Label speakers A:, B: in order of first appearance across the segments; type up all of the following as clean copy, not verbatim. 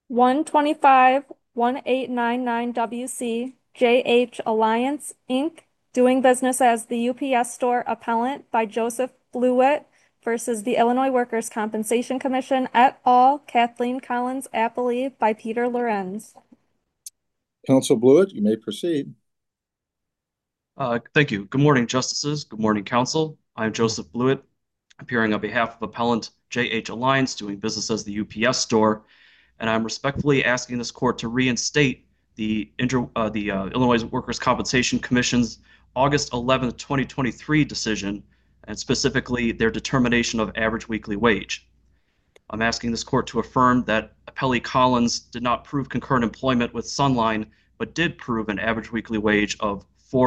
A: 125-1899 JH Alliance, Inc., doing business as the UPS Store Appellant by Joseph Blewett versus the Illinois Workers' Compensation Commission et al., Kathleen Collins Appellee by Peter Lorenz.
B: Council Blewett, you may proceed.
C: Thank you. Good morning, Justices. Good morning, Council. I'm Joseph Blewett, appearing on behalf of Appellant JH Alliance, doing business as the UPS Store, and I'm respectfully asking this court to reinstate the Illinois Workers' Compensation Commission's August 11th, 2023 decision, and specifically their determination of average weekly wage. I'm asking this court to affirm that Appellee Collins did not prove concurrent employment with Sunline, but did prove an average weekly wage of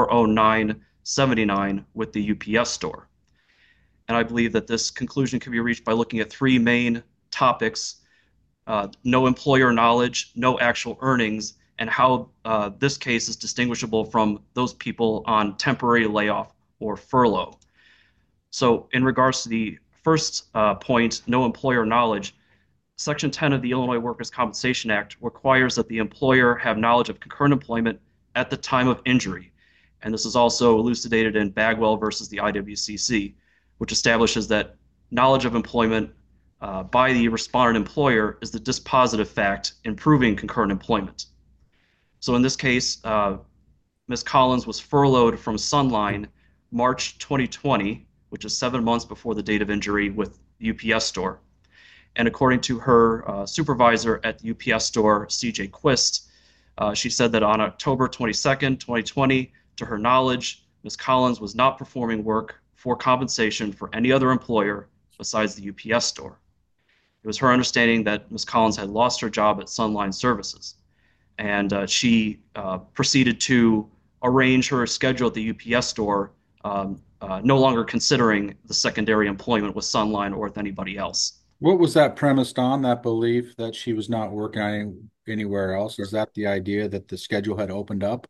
C: $409.79 with the UPS Store. And I believe that this conclusion can be reached by looking at three main topics: no employer knowledge, no actual earnings, and how this case is distinguishable from those people on temporary layoff or furlough. So in regards to the first point, no employer knowledge, Section 10 of the Illinois Workers' Compensation Act requires that the employer have knowledge of concurrent employment at the time of injury. And this is also elucidated in Bagwell versus the IWCC, which establishes that knowledge of employment by the respondent employer is the dispositive fact in proving concurrent employment. So in this case, Ms. Collins was furloughed from Sunline March 2020, which is 7 months before the date of injury with the UPS Store. And according to her supervisor at the UPS Store, CJ Quist, she said that on October 22nd, 2020, to her knowledge, Ms. Collins was not performing work for compensation for any other employer besides the UPS Store. It was her understanding that Ms. Collins had lost her job at Sunline Services, and she proceeded to arrange her schedule at the UPS Store, no longer considering the secondary employment with Sunline or with anybody else.
B: What was that premised on, that belief that she was not working anywhere else? Is that the idea that the schedule had opened up?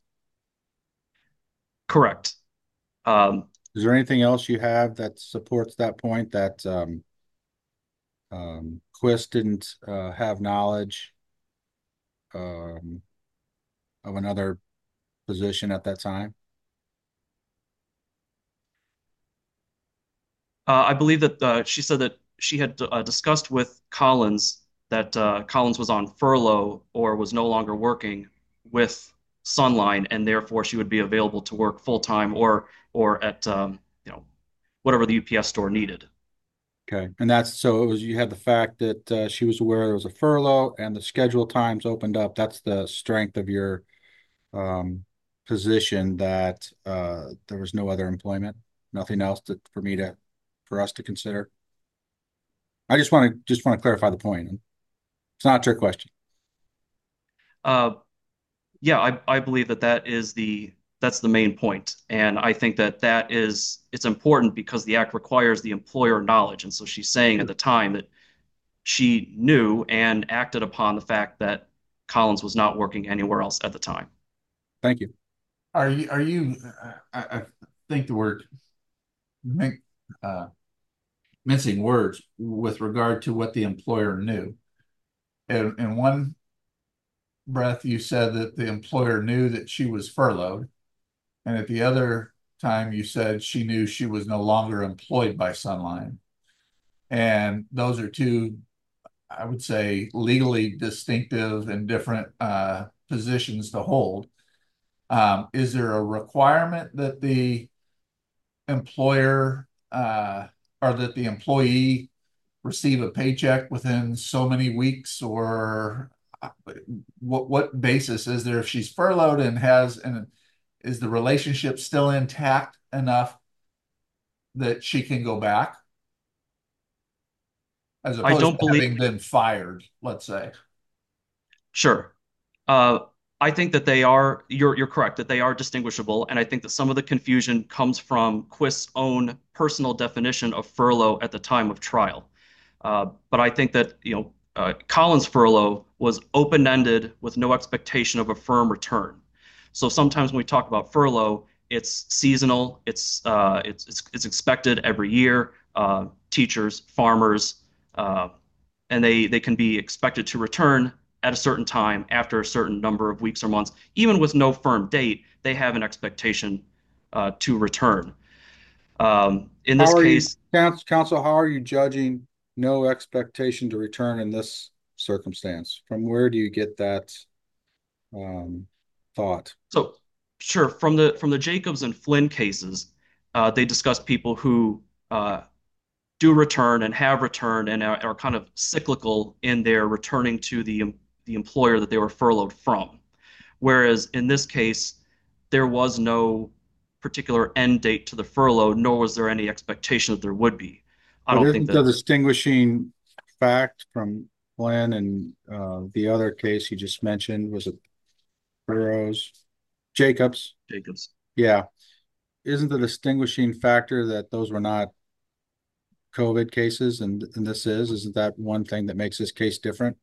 C: Correct.
B: Is there anything else you have that supports that point, that Quist didn't have knowledge of another position at that time?
C: I believe that she said that she had discussed with Collins that Collins was on furlough or was no longer working with Sunline, and therefore she would be available to work full time or at whatever the UPS Store needed.
B: Okay, and that's so it was. You had the fact that she was aware there was a furlough and the schedule times opened up. That's the strength of your position, that there was no other employment, nothing else for us to consider. I just want to clarify the point. It's not a trick question.
C: Uh, yeah, I believe that that's the main point, and I think that it's important because the act requires the employer knowledge, and so she's saying at the time that she knew and acted upon the fact that Collins was not working anywhere else at the time.
B: Thank you.
D: I think the word min- uh, mincing words with regard to what the employer knew. In one breath, you said that the employer knew that she was furloughed, and at the other time, you said she knew she was no longer employed by Sunline. And those are two, I would say, legally distinctive and different positions to hold. Is there a requirement that the employer or that the employee receive a paycheck within so many weeks, or what basis is there if she's furloughed and is the relationship still intact enough that she can go back as
C: I
D: opposed
C: don't
D: to
C: believe,
D: having been fired, let's say?
C: sure. I think that you're correct, that they are distinguishable, and I think that some of the confusion comes from Quist's own personal definition of furlough at the time of trial. But I think that, Collins' furlough was open-ended with no expectation of a firm return. So sometimes when we talk about furlough, it's seasonal, it's expected every year. Teachers, farmers, and they can be expected to return at a certain time after a certain number of weeks or months, even with no firm date, they have an expectation to return. In
B: How
C: this
B: are you,
C: case,
B: counsel, how are you judging no expectation to return in this circumstance? From where do you get that um, thought?
C: so sure, from the Jacobs and Flynn cases, they discussed people who do return and have returned and are kind of cyclical in their returning to the employer that they were furloughed from. Whereas in this case, there was no particular end date to the furlough, nor was there any expectation that there would be. I
B: But
C: don't think
B: isn't the
C: that
B: distinguishing fact from Glenn and the other case you just mentioned, was it Burroughs, Jacobs?
C: Jacobs.
B: Yeah. Isn't the distinguishing factor that those were not COVID cases and this isn't that one thing that makes this case different?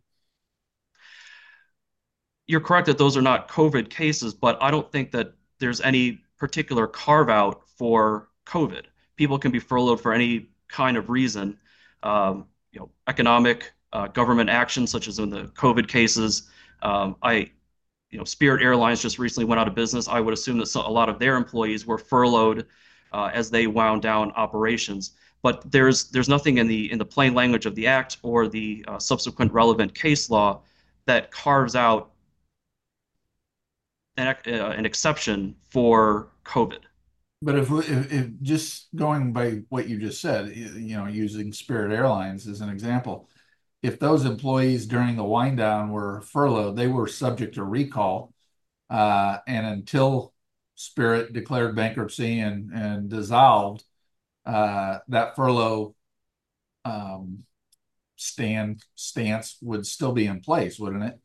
C: You're correct that those are not COVID cases, but I don't think that there's any particular carve out for COVID. People can be furloughed for any kind of reason, economic, government action, such as in the COVID cases. Spirit Airlines just recently went out of business. I would assume that a lot of their employees were furloughed as they wound down operations. But there's nothing in the plain language of the act or the subsequent relevant case law that carves out an exception for COVID.
D: But if just going by what you just said, using Spirit Airlines as an example, if those employees during the wind down were furloughed, they were subject to recall. And until Spirit declared bankruptcy and dissolved, that furlough stance would still be in place, wouldn't it?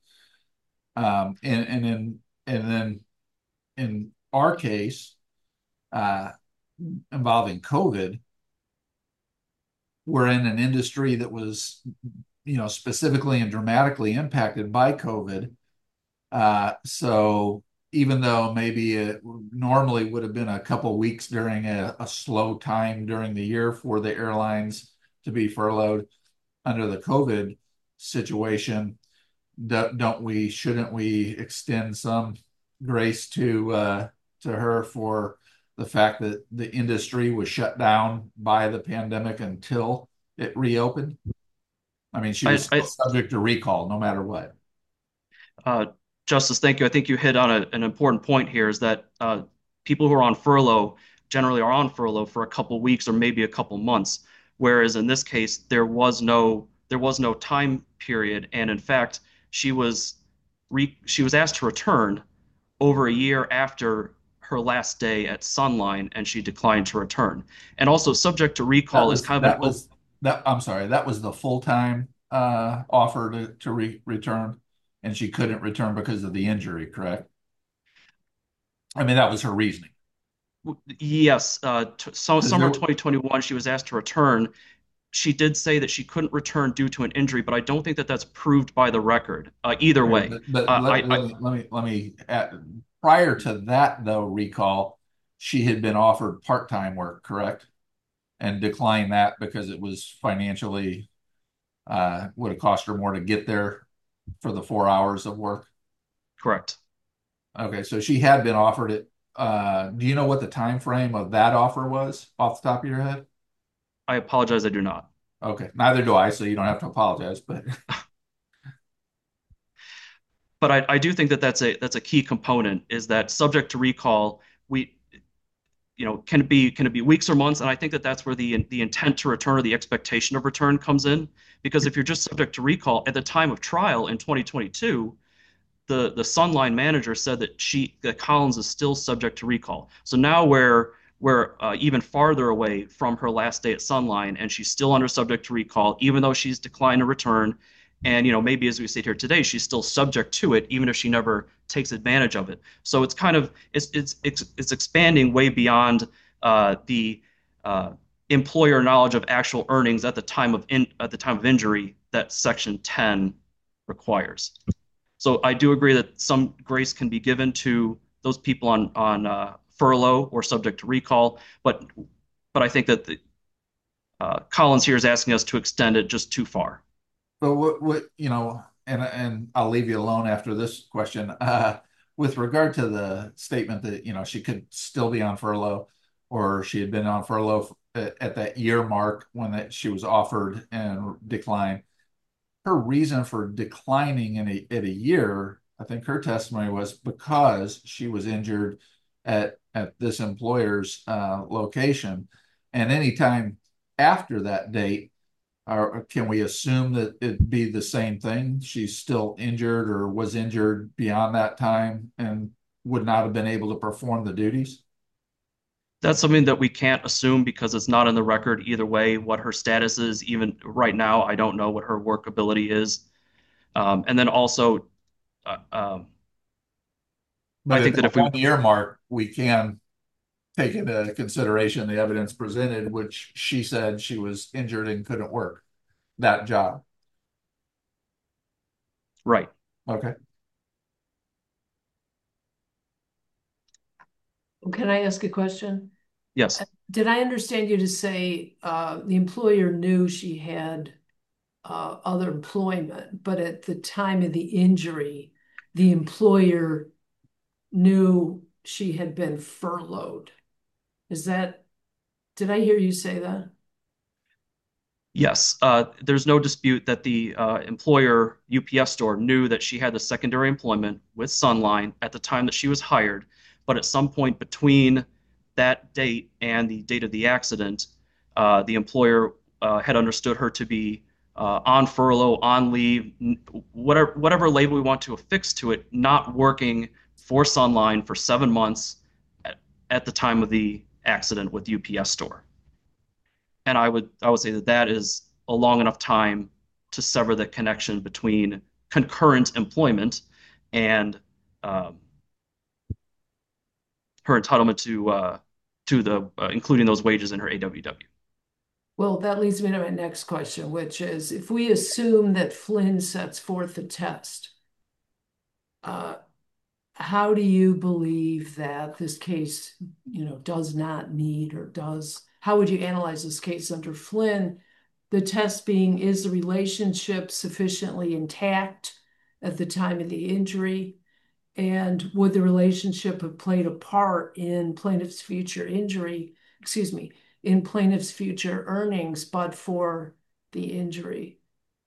D: And then in our case, uh, involving COVID, we're in an industry that was, specifically and dramatically impacted by COVID. So even though maybe it normally would have been a couple weeks during a slow time during the year for the airlines to be furloughed under the COVID situation, shouldn't we extend some grace to her for the fact that the industry was shut down by the pandemic until it reopened? I mean, she
C: I,
D: was still
C: I
D: subject to recall no matter what.
C: uh, Justice, thank you. I think you hit on an important point here is that people who are on furlough generally are on furlough for a couple weeks or maybe a couple months, whereas in this case there was no time period, and in fact she was she was asked to return over a year after her last day at Sunline, and she declined to return. And also, subject to
D: That
C: recall is
D: was
C: kind of
D: that was that. I'm sorry, that was the full-time offer to return, and she couldn't return because of the injury, correct? I mean, that was her reasoning.
C: yes. So
D: Because
C: summer
D: there,
C: 2021, she was asked to return. She did say that she couldn't return due to an injury, but I don't think that that's proved by the record. Either
D: okay,
C: way,
D: but let me add, prior to that though recall, she had been offered part-time work, correct? And declined that because it was financially would have cost her more to get there for the 4 hours of work.
C: correct.
D: Okay, so she had been offered it. Do you know what the time frame of that offer was off the top of your head?
C: I apologize, I do not.
D: Okay, neither do I, so you don't have to apologize. But
C: But I do think that that's a key component is that subject to recall, we can it be weeks or months? And I think that that's where the intent to return or the expectation of return comes in. Because if you're just subject to recall at the time of trial in 2022, the Sunline manager said that Collins is still subject to recall. So now we're even farther away from her last day at Sunline, and she's still under subject to recall, even though she's declined to return. And maybe as we sit here today, she's still subject to it, even if she never takes advantage of it. So it's kind of it's expanding way beyond the employer knowledge of actual earnings at the time of injury that Section 10 requires. So I do agree that some grace can be given to those people on furlough or subject to recall, but I think that Collins here is asking us to extend it just too far.
D: what and I'll leave you alone after this question. With regard to the statement that, she could still be on furlough, or she had been on furlough at that year mark when she was offered and declined. Her reason for declining at a year, I think her testimony was because she was injured at this employer's location. And anytime after that date, or can we assume that it'd be the same thing? She's still injured or was injured beyond that time and would not have been able to perform the duties?
C: That's something that we can't assume because it's not in the record either way what her status is. Even right now, I don't know what her work ability is. And then also,
D: But
C: I
D: at
C: think that
D: that
C: if we
D: 1 year mark, we can take into consideration the evidence presented, which she said she was injured and couldn't work that job.
C: right,
D: Okay.
E: Can I ask a question?
C: yes,
E: Did I understand you to say the employer knew she had other employment, but at the time of the injury, the employer knew she had been furloughed? Did I hear you say that?
C: yes. There's no dispute that the employer UPS store knew that she had the secondary employment with Sunline at the time that she was hired, but at some point between that date and the date of the accident, the employer had understood her to be on furlough, on leave, whatever label we want to affix to it, not working for Sunline for 7 months at the time of the accident with UPS store. And I would say that that is a long enough time to sever the connection between concurrent employment and um, her entitlement to the including those wages in her AWW.
E: Well, that leads me to my next question, which is if we assume that Flynn sets forth the test, uh, how do you believe that this case, does not need or does, how would you analyze this case under Flynn? The test being, is the relationship sufficiently intact at the time of the injury? And would the relationship have played a part in plaintiff's future injury, excuse me, in plaintiff's future earnings, but for the injury?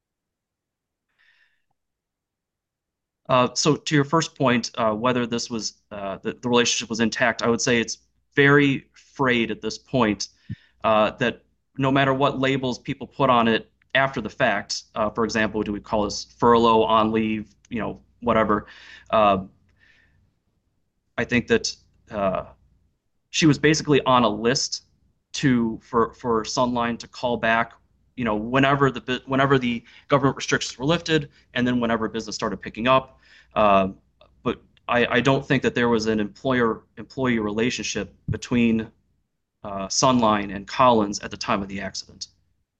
C: So to your first point, whether this was the relationship was intact, I would say it's very frayed at this point. That no matter what labels people put on it after the fact, for example, do we call this furlough, on leave, whatever. Uh, I think that uh, she was basically on a list for Sunline to call back, whenever the government restrictions were lifted, and then whenever business started picking up. Uh, but I don't think that there was an employer-employee relationship between Sunline and Collins at the time of the accident.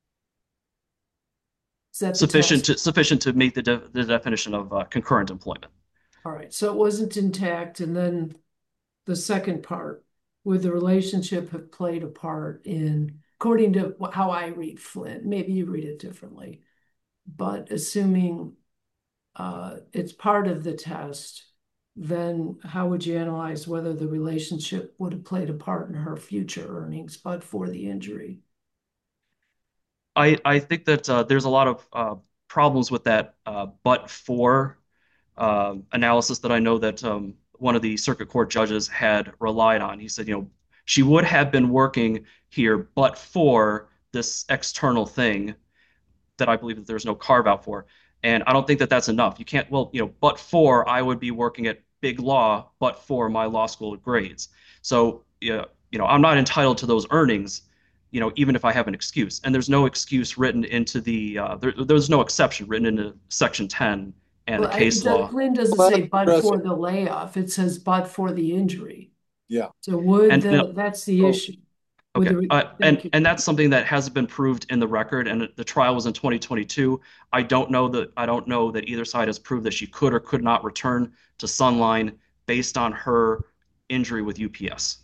E: Is that the
C: Sufficient
E: test?
C: to meet the definition of concurrent employment.
E: All right, so it wasn't intact. And then the second part, would the relationship have played a part in, according to how I read Flynn, maybe you read it differently, but assuming it's part of the test, then how would you analyze whether the relationship would have played a part in her future earnings, but for the injury?
C: I think that there's a lot of problems with that but for analysis that I know that one of the circuit court judges had relied on. He said, she would have been working here but for this external thing that I believe that there's no carve out for. And I don't think that that's enough. You can't, well, but for I would be working at Big Law, but for my law school grades. So, I'm not entitled to those earnings, even if I have an excuse. And there's no excuse written into there's no exception written into Section 10 and the
E: Well,
C: case law.
E: Flynn doesn't
F: Well,
E: say
F: that's
E: but for
F: impressive.
E: the layoff, it says but for the injury.
F: Yeah.
E: So would
C: And
E: that's the
F: Oh,
E: issue.
C: Okay.
E: Thank you.
C: And that's something that hasn't been proved in the record, and the trial was in 2022. I don't know that either side has proved that she could or could not return to Sunline based on her injury with UPS.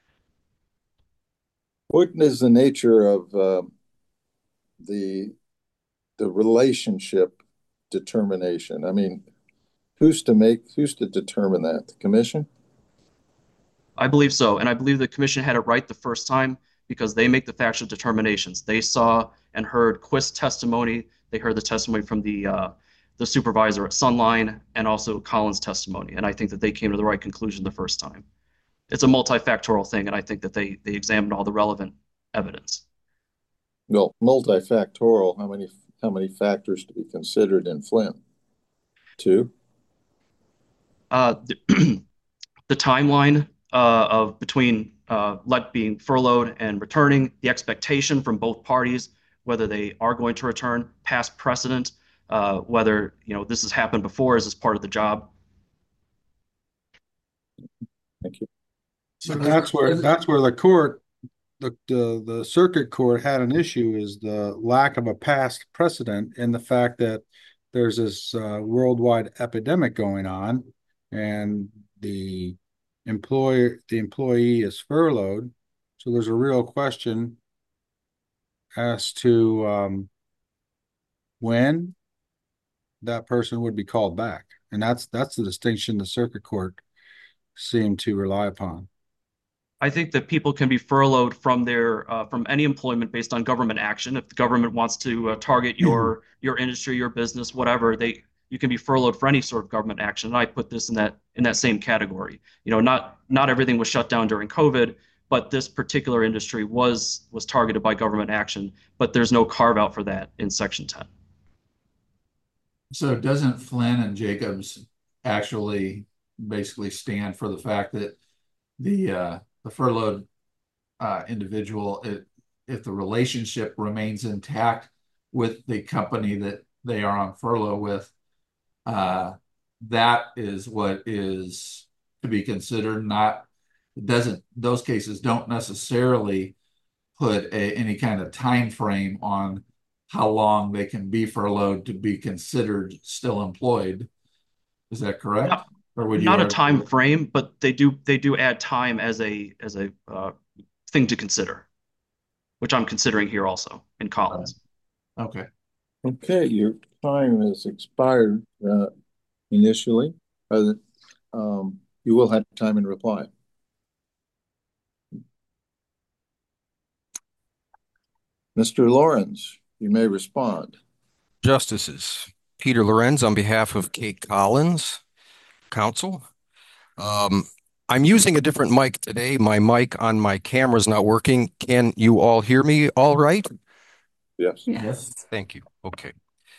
F: what is the nature of the relationship determination? I mean, who's to determine that? The commission?
C: I believe so, and I believe the commission had it right the first time because they make the factual determinations. They saw and heard Quist's testimony. They heard the testimony from the supervisor at Sunline and also Collins' testimony, and I think that they came to the right conclusion the first time. It's a multifactorial thing, and I think that they examined all the relevant evidence.
F: Well, multifactorial, how many factors to be considered in Flynn? Two?
C: The timeline of between being furloughed and returning, the expectation from both parties, whether they are going to return, past precedent, whether this has happened before, is this part of the job?
F: Thank you.
B: So that's where the circuit court had an issue, is the lack of a past precedent and the fact that there's this worldwide epidemic going on, and the employee is furloughed. So there's a real question as to when that person would be called back, and that's the distinction the circuit court seemed to rely upon.
C: I think that people can be furloughed from any employment based on government action. If the government wants to target your industry, your business, whatever, you can be furloughed for any sort of government action. And I put this in that same category. Not everything was shut down during COVID, but this particular industry was targeted by government action. But there's no carve out for that in Section 10.
D: So doesn't Flynn and Jacobs actually basically stand for the fact that the furloughed individual, if the relationship remains intact with the company that they are on furlough with, that is what is to be considered. Those cases don't necessarily put any kind of time frame on how long they can be furloughed to be considered still employed. Is that correct?
C: Not,
D: Or would you
C: not a time frame, but they do add time as a thing to consider, which I'm considering here also in Collins.
D: Okay.
F: Okay, your time has expired initially. You will have time in reply. Mr. Lawrence, you may respond.
G: Justices, Peter Lorenz on behalf of Kate Collins, counsel. I'm using a different mic today. My mic on my camera is not working. Can you all hear me all right?
F: Yes.
E: Yes.
G: Thank you. Okay.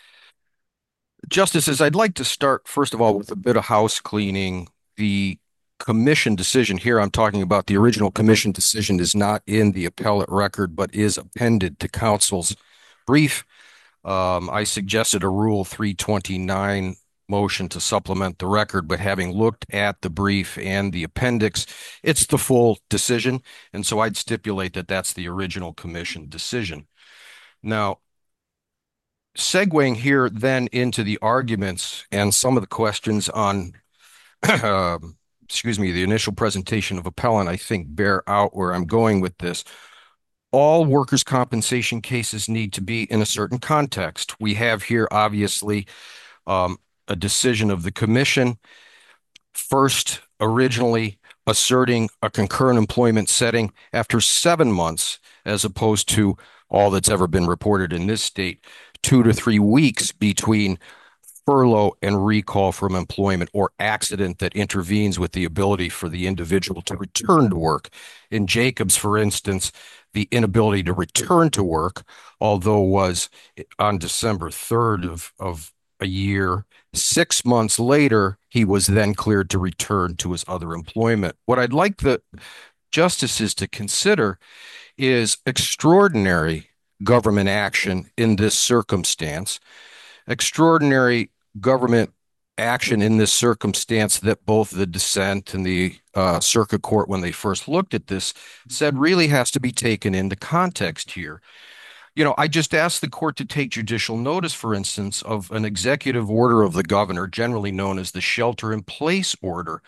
G: Justices, I'd like to start, first of all, with a bit of house cleaning. The commission decision here, I'm talking about the original commission decision, is not in the appellate record, but is appended to counsel's brief. I suggested a Rule 329 motion to supplement the record, but having looked at the brief and the appendix, it's the full decision. And so I'd stipulate that that's the original commission decision. Now, segueing here then into the arguments and some of the questions on, the initial presentation of appellant, I think bear out where I'm going with this. All workers' compensation cases need to be in a certain context. We have here, obviously, a decision of the commission, first originally asserting a concurrent employment setting after 7 months, as opposed to all that's ever been reported in this state, 2 to 3 weeks between furlough and recall from employment or accident that intervenes with the ability for the individual to return to work. In Jacobs, for instance, the inability to return to work, although was on December 3rd of a year, 6 months later, he was then cleared to return to his other employment. What I'd like the justices to consider is extraordinary government action in this circumstance, extraordinary government action in this circumstance that both the dissent and the circuit court, when they first looked at this, said really has to be taken into context here. I just asked the court to take judicial notice, for instance, of an executive order of the governor, generally known as the shelter-in-place order,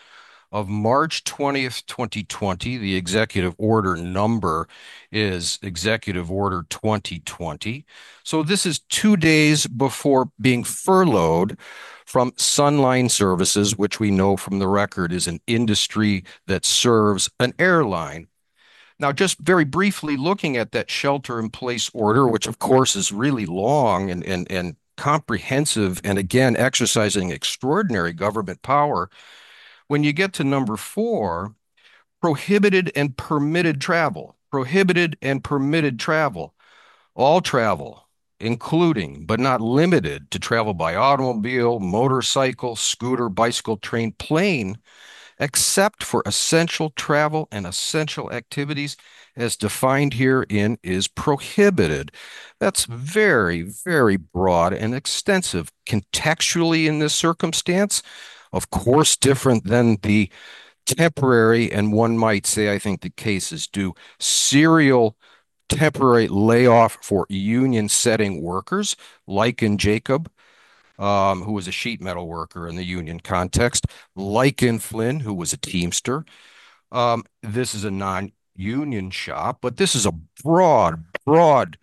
G: of March 20th, 2020. The executive order number is Executive Order 2020. So this is 2 days before being furloughed from Sunline Services, which we know from the record is an industry that serves an airline. Now, just very briefly looking at that shelter in place order, which of course is really long and comprehensive, and again, exercising extraordinary government power. When you get to number 4, prohibited and permitted travel, prohibited and permitted travel, all travel, including but not limited to travel by automobile, motorcycle, scooter, bicycle, train, plane, except for essential travel and essential activities as defined herein is prohibited. That's very, very broad and extensive. Contextually in this circumstance, of course, different than the temporary, and one might say, I think the case is due, serial temporary layoff for union setting workers, like in Jacob, who was a sheet metal worker in the union context, like in Flynn, who was a Teamster. This is a non-union shop, but this is a broad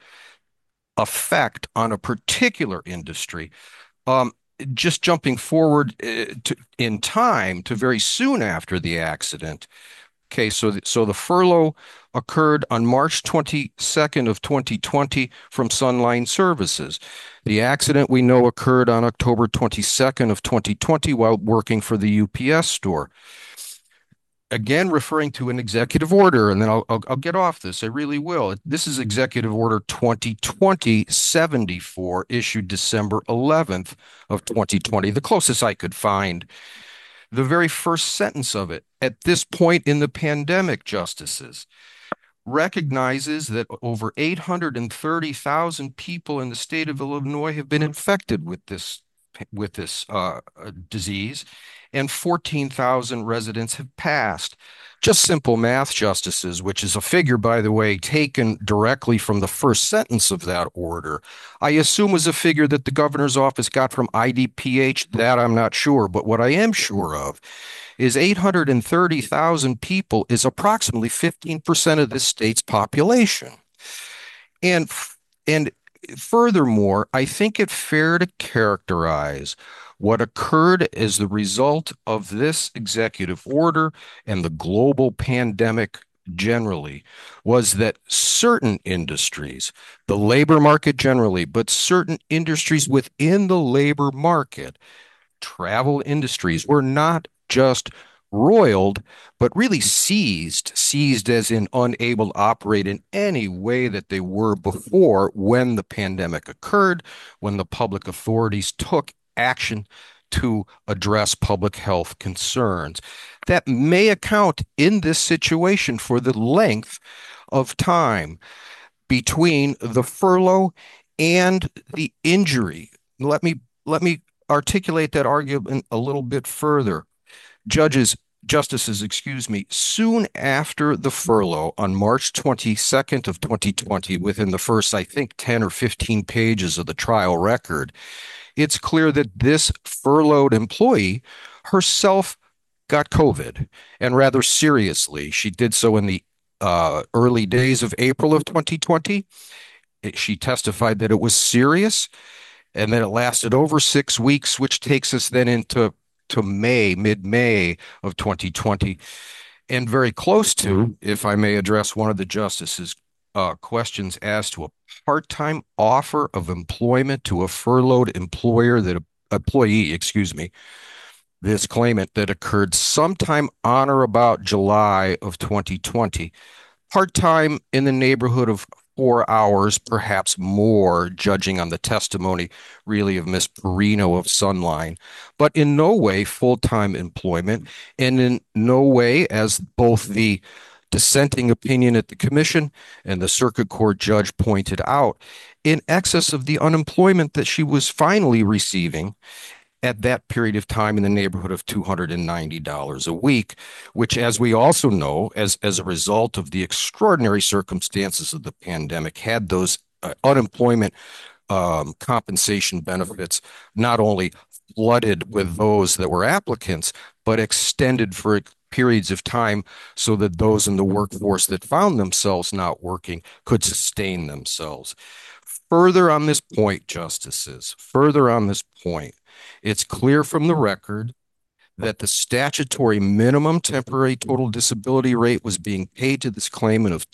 G: effect on a particular industry. Just jumping forward in time to very soon after the accident. Okay, so the furlough occurred on March 22nd of 2020 from Sunline Services. The accident we know occurred on October 22nd of 2020 while working for the UPS store. Again, referring to an executive order, and then I'll get off this. I really will. This is Executive Order 2020-74, issued December 11th of 2020, the closest I could find. The very first sentence of it, at this point in the pandemic, justices, recognizes that over 830,000 people in the state of Illinois have been infected with this disease, and 14,000 residents have passed. Just simple math, justices, which is a figure, by the way, taken directly from the first sentence of that order. I assume was a figure that the governor's office got from IDPH. That I'm not sure, but what I am sure of is 830,000 people is approximately 15% of the state's population. And furthermore, I think it fair to characterize what occurred as the result of this executive order and the global pandemic generally was that certain industries, the labor market generally, but certain industries within the labor market, travel industries, were not just roiled, but really seized as in unable to operate in any way that they were before when the pandemic occurred, when the public authorities took action to address public health concerns. That may account in this situation for the length of time between the furlough and the injury. Let me articulate that argument a little bit further. Justices, excuse me, soon after the furlough on March 22nd of 2020, within the first, I think, 10 or 15 pages of the trial record, it's clear that this furloughed employee herself got COVID, and rather seriously. She did so in the early days of April of 2020. She testified that it was serious and that it lasted over 6 weeks, which takes us then into mid-May of 2020, and very close to, if I may address one of the justices' questions as to a part-time offer of employment to a furloughed employee, this claimant, that occurred sometime on or about July of 2020. Part-time in the neighborhood of 4 hours, perhaps more, judging on the testimony really of Miss Perino of Sunline, but in no way full-time employment, and in no way, as both the dissenting opinion at the commission and the circuit court judge pointed out, in excess of the unemployment that she was finally receiving at that period of time in the neighborhood of $290 a week, which, as we also know, as a result of the extraordinary circumstances of the pandemic, had those unemployment compensation benefits not only flooded with those that were applicants, but extended for periods of time so that those in the workforce that found themselves not working could sustain themselves. Further on this point, Justices, further on this point, it's clear from the record that the statutory minimum temporary total disability rate was being paid to this claimant of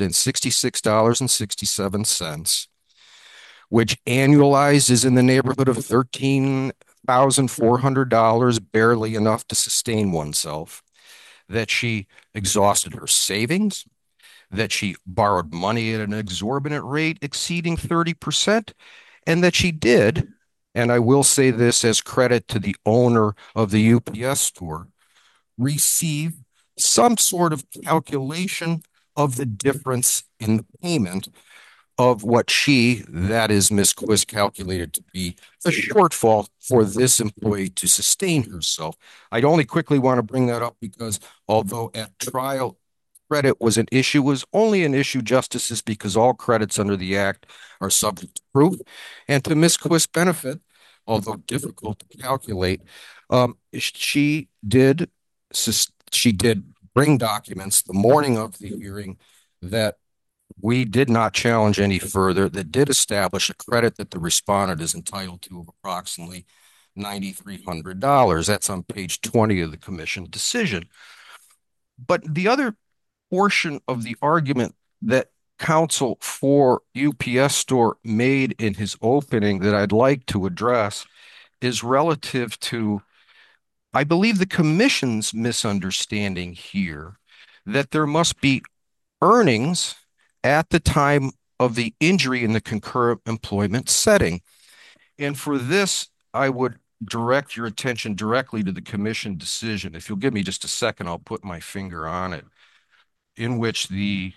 G: $266.67, which annualized is in the neighborhood of $13,400, barely enough to sustain oneself, that she exhausted her savings, that she borrowed money at an exorbitant rate exceeding 30%, and that she did, and I will say this as credit to the owner of the UPS store, receive some sort of calculation of the difference in the payment of what she, that is Ms. Quist, calculated to be the shortfall for this employee to sustain herself. I'd only quickly want to bring that up because although at trial credit was an issue, was only an issue, Justices, because all credits under the Act are subject to proof. And to Ms. Quist's benefit, although difficult to calculate, she did bring documents the morning of the hearing that we did not challenge any further, that did establish a credit that the respondent is entitled to of approximately $9,300. That's on page 20 of the commission decision. But the other portion of the argument that counsel for UPS store made in his opening that I'd like to address is relative to, I believe, the commission's misunderstanding here that there must be earnings at the time of the injury in the concurrent employment setting. And for this, I would direct your attention directly to the commission decision. If you'll give me just a second, I'll put my finger on it, in which the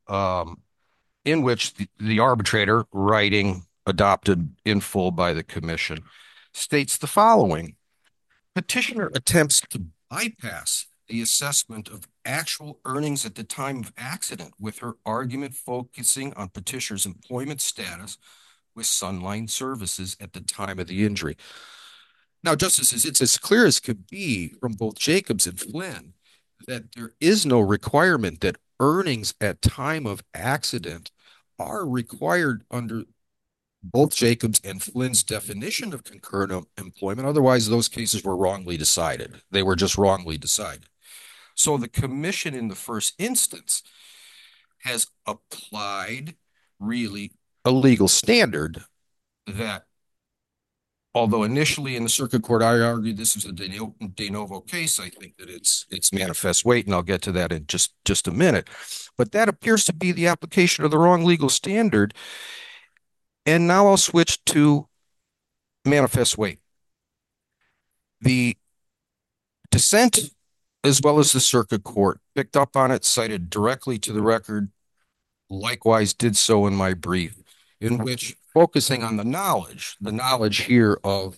G: arbitrator, writing adopted in full by the commission, states the following: petitioner attempts to bypass the assessment of actual earnings at the time of accident, with her argument focusing on petitioner's employment status with Sunline Services at the time of the injury. Now, Justices, it's as clear as could be from both Jacobs and Flynn that there is no requirement that earnings at time of accident are required under both Jacobs and Flynn's definition of concurrent employment. Otherwise, those cases were wrongly decided. They were just wrongly decided. So the commission in the first instance has applied really a legal standard that, although initially in the circuit court I argued this was a de novo case, I think that it's manifest weight, and I'll get to that in just a minute. But that appears to be the application of the wrong legal standard. And now I'll switch to manifest weight. The dissent, as well as the circuit court, picked up on it, cited directly to the record, likewise did so in my brief, in which, focusing on the knowledge here of,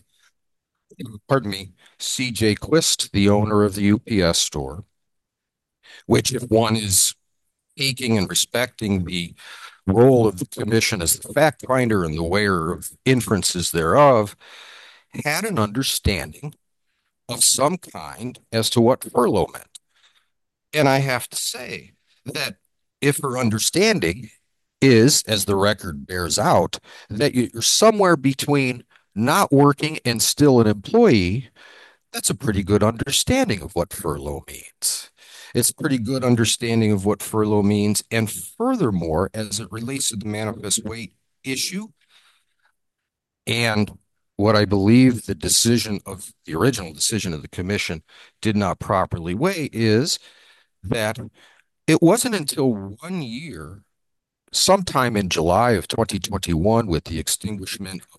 G: C.J. Quist, the owner of the UPS store, which, if one is taking and respecting the role of the commission as the fact finder and the weigher of inferences thereof, had an understanding of some kind as to what furlough meant. And I have to say that if her understanding is, as the record bears out, that you're somewhere between not working and still an employee, that's a pretty good understanding of what furlough means. It's a pretty good understanding of what furlough means. And furthermore, as it relates to the manifest weight issue, and what I believe the original decision of the commission did not properly weigh, is that it wasn't until 1 year, sometime in July of 2021, with the extinguishment of,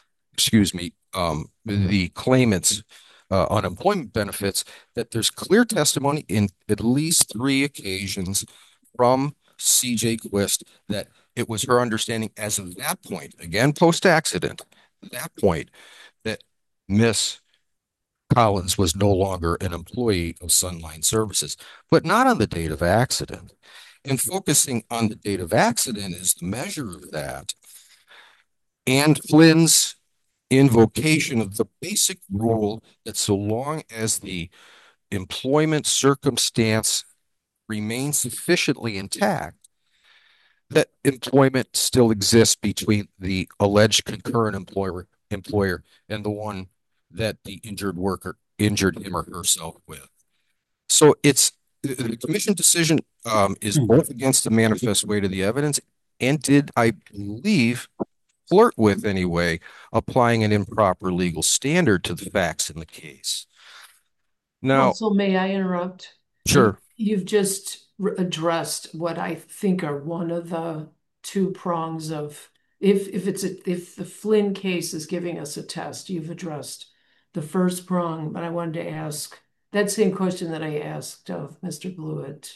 G: the claimant's unemployment benefits, that there's clear testimony in at least 3 occasions from C.J. Quist that it was her understanding as of that point, again post-accident, that point, that Miss Collins was no longer an employee of Sunline Services, but not on the date of accident. And focusing on the date of accident is the measure of that, and Flynn's invocation of the basic rule that so long as the employment circumstance remains sufficiently intact that employment still exists between the alleged concurrent employer and the one that the injured worker injured him or herself with. So it's the commission decision is both against the manifest weight of the evidence and did, I believe, flirt with anyway, applying an improper legal standard to the facts in the case. Now,
E: Also, may I interrupt?
G: sure.
E: You've just addressed what I think are one of the two prongs of if the Flynn case is giving us a test, you've addressed the first prong, but I wanted to ask that same question that I asked of Mr. Blewett,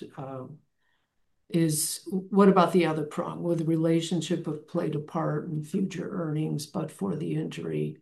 E: is what about the other prong? Will the relationship have played a part in future earnings, but for the injury?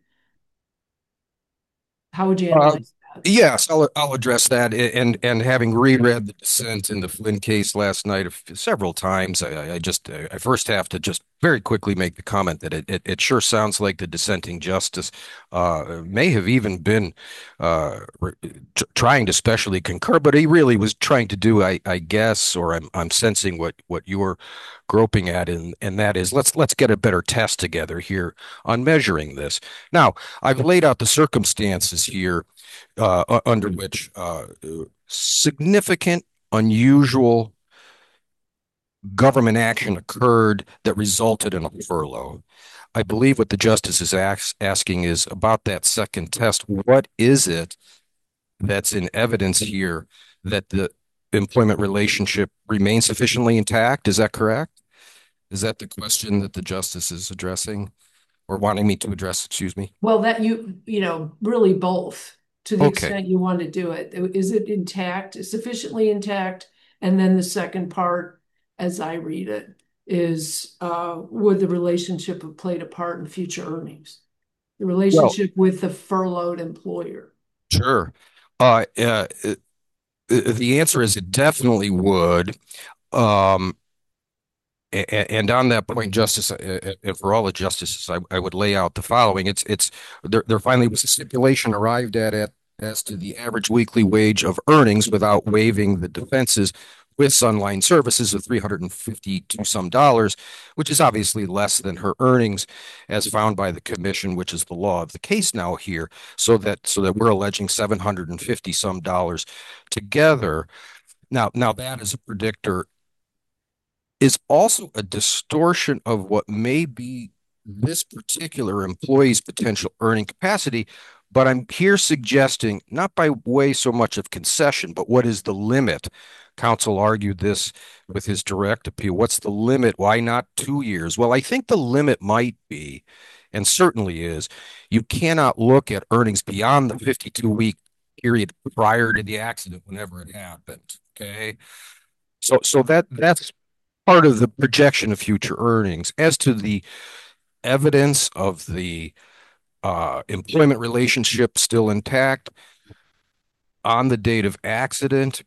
E: How would you analyze that?
G: Yes, I'll address that. And having reread the dissent in the Flynn case last night several times, I first have to just very quickly make the comment that it sure sounds like the dissenting justice may have even been trying to specially concur, but he really was trying to do, I guess, or I'm sensing what you're groping at, and that is let's get a better test together here on measuring this. Now, I've laid out the circumstances here under which significant, unusual government action occurred that resulted in a furlough. I believe what the justice is asking is about that second test. What is it that's in evidence here that the employment relationship remains sufficiently intact? Is that correct? Is that the question that the justice is addressing or wanting me to address? Excuse me.
E: Well, that really both, to the
G: Okay.
E: extent you want to do it. Is it intact, sufficiently intact? And then the second part, as I read it, is would the relationship have played a part in future earnings? The relationship with the furloughed employer.
G: Sure. The answer is it definitely would. And on that point, Justice, and for all the justices, I would lay out the following. There finally was a stipulation arrived at as to the average weekly wage of earnings without waiving the defenses with Sunline Services of $352 some, which is obviously less than her earnings as found by the commission, which is the law of the case now here, so that we're alleging $750 some together. Now that is a predictor is also a distortion of what may be this particular employee's potential earning capacity. But I'm here suggesting, not by way so much of concession, but what is the limit? Counsel argued this with his direct appeal. What's the limit? Why not 2 years? Well, I think the limit might be, and certainly is, you cannot look at earnings beyond the 52-week period prior to the accident, whenever it happened. Okay. So that's part of the projection of future earnings. As to the evidence of the employment relationship still intact on the date of accident,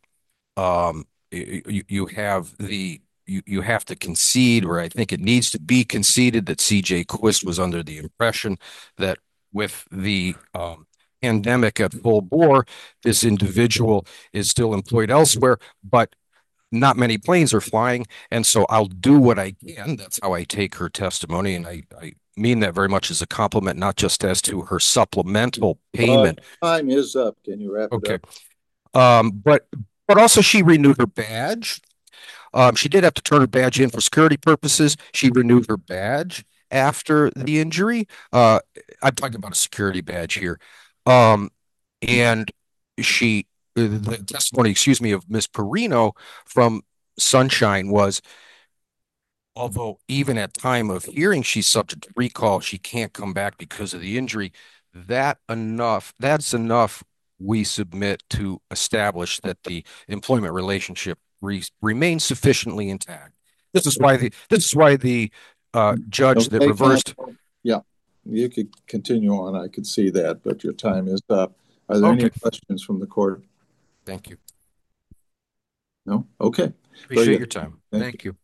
G: you have to concede, or I think it needs to be conceded, that C.J. Quist was under the impression that with the pandemic at full bore, this individual is still employed elsewhere, but not many planes are flying, and so I'll do what I can. That's how I take her testimony, and I mean that very much as a compliment, not just as to her supplemental payment.
F: Time is up. Can you wrap it
G: up? But also she renewed her badge. She did have to turn her badge in for security purposes. She renewed her badge after the injury. I'm talking about a security badge here. And the testimony, of Ms. Perino from Sunshine was, although even at time of hearing she's subject to recall, she can't come back because of the injury. That's enough, we submit, to establish that the employment relationship remains sufficiently intact. This is why the judge that reversed.
F: Yeah, you could continue on. I could see that, but your time is up. Are there any questions from the court?
G: Thank you.
F: No? Okay.
G: Appreciate your time. Thank you.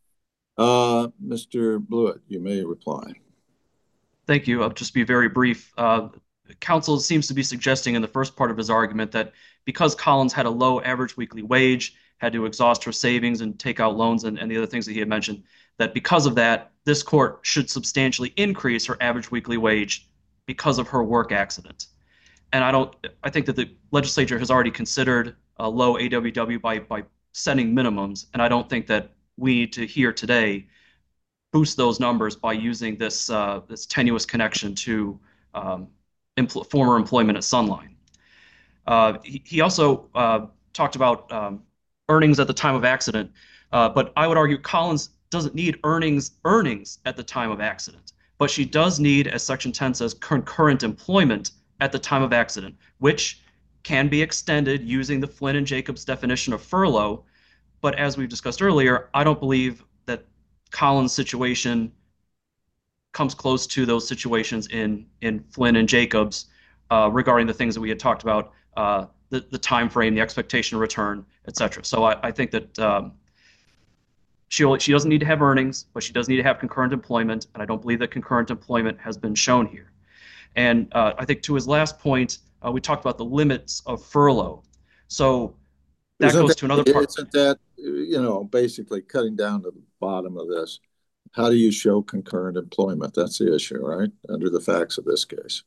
F: Mr. Blewett, you may reply.
C: Thank you. I'll just be very brief. counsel seems to be suggesting in the first part of his argument that because Collins had a low average weekly wage, had to exhaust her savings and take out loans and the other things that he had mentioned, that because of that, this court should substantially increase her average weekly wage because of her work accident. And I think that the legislature has already considered a low AWW by setting minimums, and I don't think that we need to here today boost those numbers by using this tenuous connection to former employment at Sunline. He also talked about earnings at the time of accident, but I would argue Collins doesn't need earnings at the time of accident, but she does need, as Section 10 says, concurrent employment at the time of accident, which can be extended using the Flynn and Jacobs definition of furlough. But as we've discussed earlier, I don't believe that Collins' situation comes close to those situations in Flynn and Jacobs regarding the things that we had talked about, the time frame, the expectation of return, etc. So I think that she doesn't need to have earnings, but she does need to have concurrent employment, and I don't believe that concurrent employment has been shown here. And I think to his last point, we talked about the limits of furlough. So that goes to another part.
F: Isn't that, basically cutting down to the bottom of this? How do you show concurrent employment? That's the issue, right? Under the facts of this case.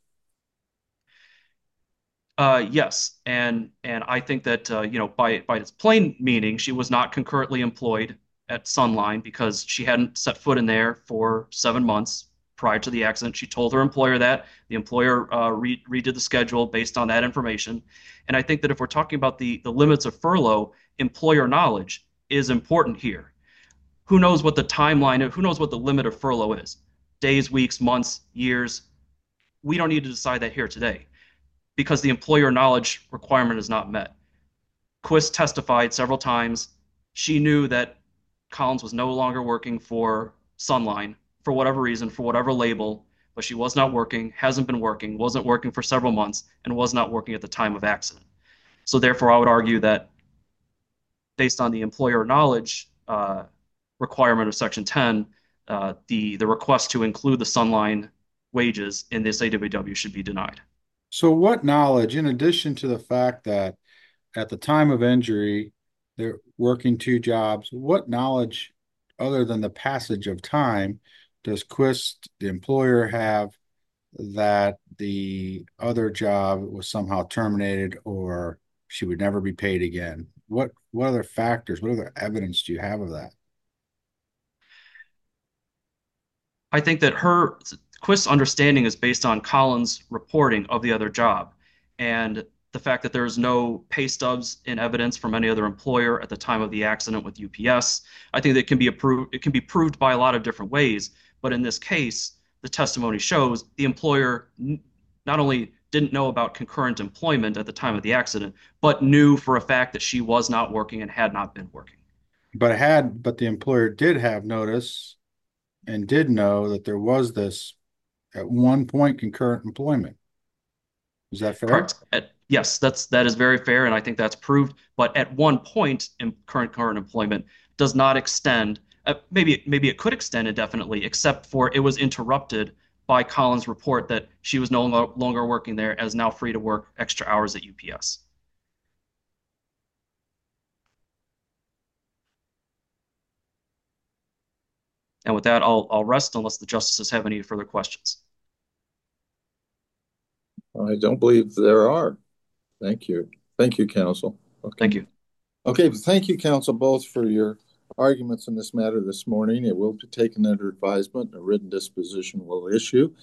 C: Yes, and I think that by its plain meaning, she was not concurrently employed at Sunline because she hadn't set foot in there for 7 months prior to the accident. She told her employer that. The employer redid the schedule based on that information. And I think that if we're talking about the limits of furlough, employer knowledge is important here. Who knows what the timeline, who knows what the limit of furlough is? Days, weeks, months, years. We don't need to decide that here today because the employer knowledge requirement is not met. Quist testified several times. She knew that Collins was no longer working for Sunline for whatever reason, for whatever label, but she was not working, hasn't been working, wasn't working for several months, and was not working at the time of accident. So therefore, I would argue that based on the employer knowledge requirement of Section 10, the request to include the Sunline wages in this AWW should be denied.
B: So what knowledge, in addition to the fact that at the time of injury, they're working 2 jobs, what knowledge other than the passage of time does Quist, the employer, have that the other job was somehow terminated or she would never be paid again? What other factors, what other evidence do you have of that?
C: I think that Quist's understanding is based on Collins' reporting of the other job and the fact that there's no pay stubs in evidence from any other employer at the time of the accident with UPS. I think that it can be proved by a lot of different ways, but in this case, the testimony shows the employer not only didn't know about concurrent employment at the time of the accident, but knew for a fact that she was not working and had not been working.
B: But the employer did have notice and did know that there was this at one point concurrent employment. Is that fair?
C: Correct. Yes, that is very fair, and I think that's proved. But at one point, current employment does not extend. Maybe it could extend indefinitely, except for it was interrupted by Collins' report that she was no longer working there, as now free to work extra hours at UPS. And with that, I'll rest unless the justices have any further questions.
F: I don't believe there are. Thank you. Thank you, counsel.
C: Okay. Thank you.
F: Okay, thank you, counsel, both for your arguments in this matter this morning. It will be taken under advisement. A written disposition will issue.